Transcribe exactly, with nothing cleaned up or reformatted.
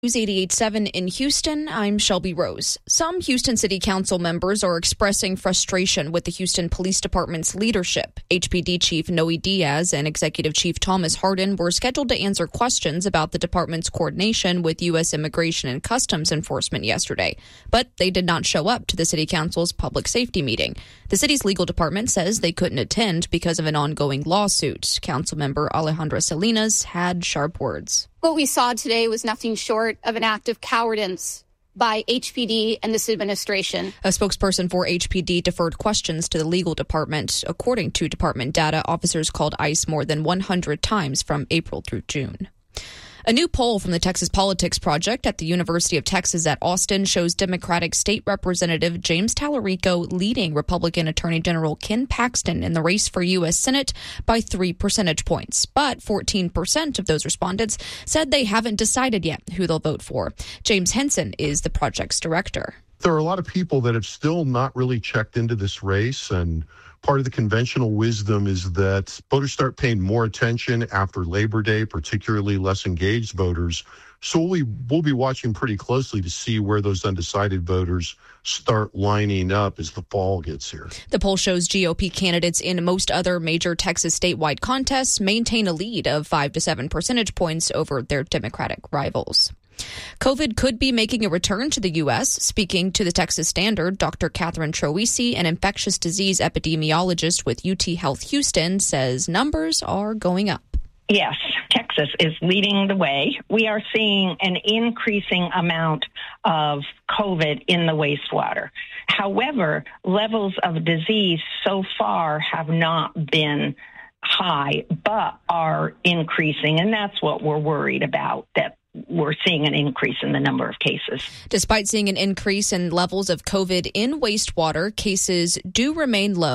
News eighty-eight point seven in Houston, I'm Shelby Rose. Some Houston City Council members are expressing frustration with the Houston Police Department's leadership. H P D Chief Noe Diaz and Executive Chief Thomas Hardin were scheduled to answer questions about the department's coordination with U S Immigration and Customs Enforcement yesterday, but they did not show up to the City Council's public safety meeting. The city's legal department says they couldn't attend because of an ongoing lawsuit. Councilmember Alejandra Salinas had sharp words. What we saw today was nothing short of an act of cowardice by H P D and this administration. A spokesperson for H P D deferred questions to the legal department. According to department data, officers called ICE more than one hundred times from April through June. A new poll from the Texas Politics Project at the University of Texas at Austin shows Democratic State Representative James Tallarico leading Republican Attorney General Ken Paxton in the race for U S Senate by three percentage points. But fourteen percent of those respondents said they haven't decided yet who they'll vote for. James Henson is the project's director. There are a lot of people that have still not really checked into this race, and part of the conventional wisdom is that voters start paying more attention after Labor Day, particularly less engaged voters. So we, we'll be watching pretty closely to see where those undecided voters start lining up as the fall gets here. The poll shows G O P candidates in most other major Texas statewide contests maintain a lead of five to seven percentage points over their Democratic rivals. COVID could be making a return to the U S. Speaking to the Texas Standard, Doctor Catherine Troisi, an infectious disease epidemiologist with U T Health Houston, says numbers are going up. Yes, Texas is leading the way. We are seeing an increasing amount of COVID in the wastewater. However, levels of disease so far have not been high, but are increasing, and that's what we're worried about, that we're seeing an increase in the number of cases. Despite seeing an increase in levels of COVID in wastewater, cases do remain low.